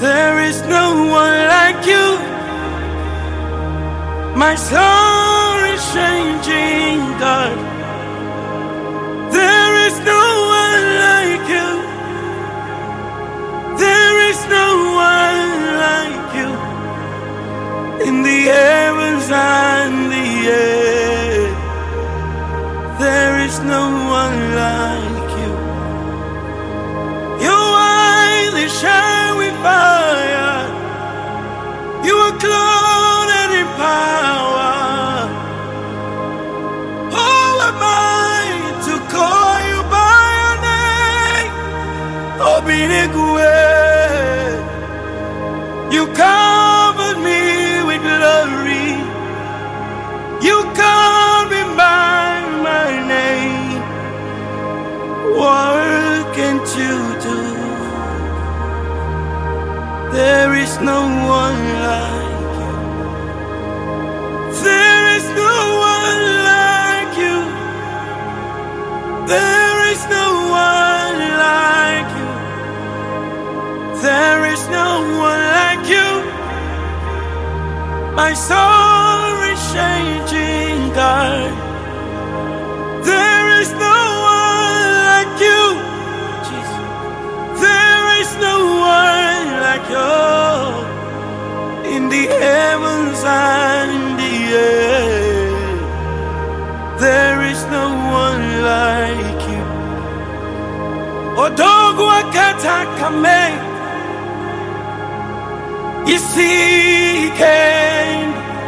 There is no one like you. My soul is changing, God. There is no one like you. There is no one like you. In the heavens and the earth, there is no one like you. You are the shine with fire. You are clothed in power. Who am I to call you by your name? Obinigwe. You covered me with glory. You called me by my name. What can't you do? There is no one like you. There is no one like you. There is no one like you. There is no one like you. My soul is changing, God. There is no one like you. Jesus. There is no one like you. In the heavens and the earth, there is no one like you. Odogu akata kame. You see, Ken.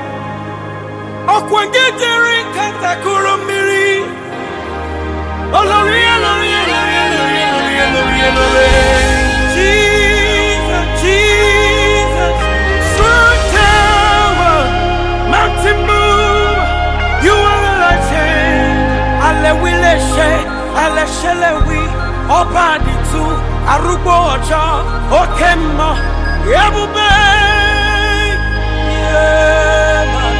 Okwangederi kata kurumiri. Olori, olori, olori, olori, olori, olori, olori. Jesus, Jesus. Strong tower, mountain mover. You are a legend. Ale wileshe, ale shelewi. Oba ditu, arugbo ojo, okemo. Yabube, yeah, man.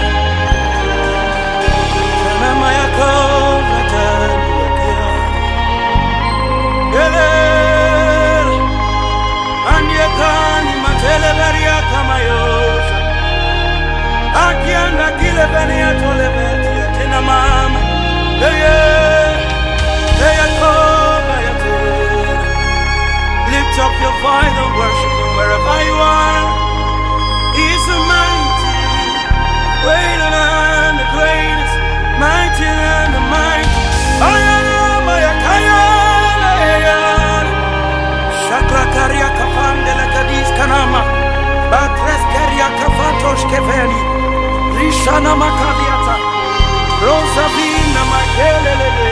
Maya kovata, yeah. Anya kani matele beria kamayosha. Akianda kile beria tole betia tena mama. Yeah, lift up your voice and worship Him wherever you are. He's a mighty, greater than the greatest, mighty than the mighty. Ayana maya kayana ayana. Shakla karia kafande la kadis kanama. Batres karia kafantosh keveli. Rishana makaliata. Rosavina makelele.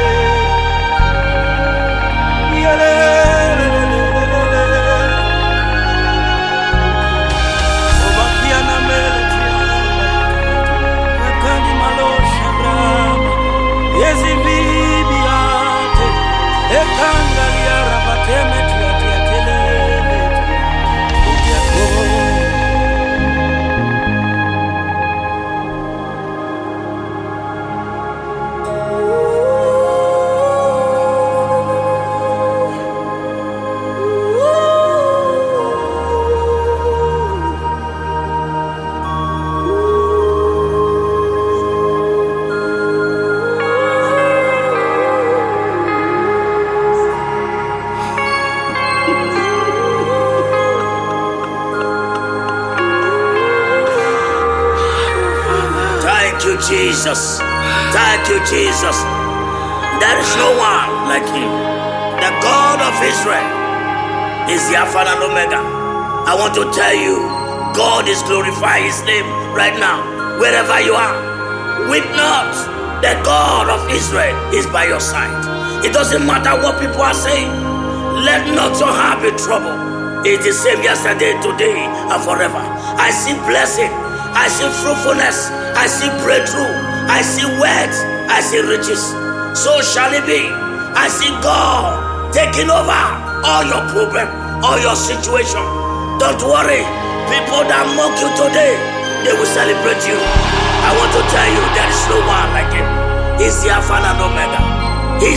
Jesus. Thank you, Jesus. There is no one like Him. The God of Israel is the Alpha and Omega. I want to tell you, God is glorifying His name right now, wherever you are. Weep not, the God of Israel is by your side. It doesn't matter what people are saying. Let not your heart be troubled. It's the same yesterday, today, and forever. I see blessing. I see fruitfulness. I see breakthrough. I see wealth. I see riches. So shall it be. I see God taking over all your problem, all your situation. Don't worry. People that mock you today, they will celebrate you. I want to tell you there is no one like Him. He's the Alpha and Omega. He's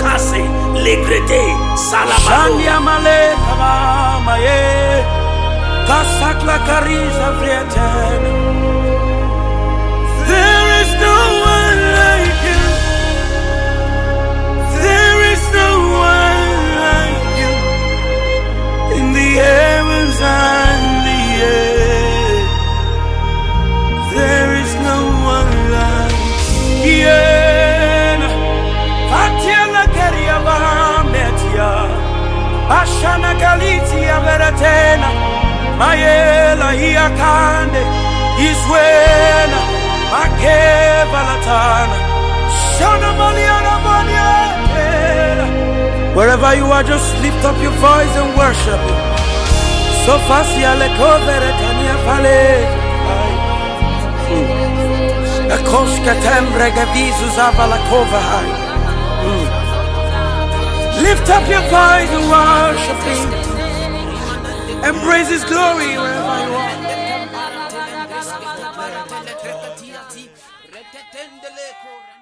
Salabukasi, Ligrete, Salabadu. Kasakla Kariza Vrieten. There is no one like you. There is no one like you in the heavens and the earth. There is no one like you. Fatiala Keria Vametia Ashana Galitia Veratena Mayela Hiakande Iswena Makeva Latana Shana Maliana Maliana. Wherever you are, just lift up your voice and worship Him. So fast Yaleko Veretania Fale Koshka Tembre Gavizus Avalakova High. Lift up your voice and worship Him. Embrace His glory wherever you are.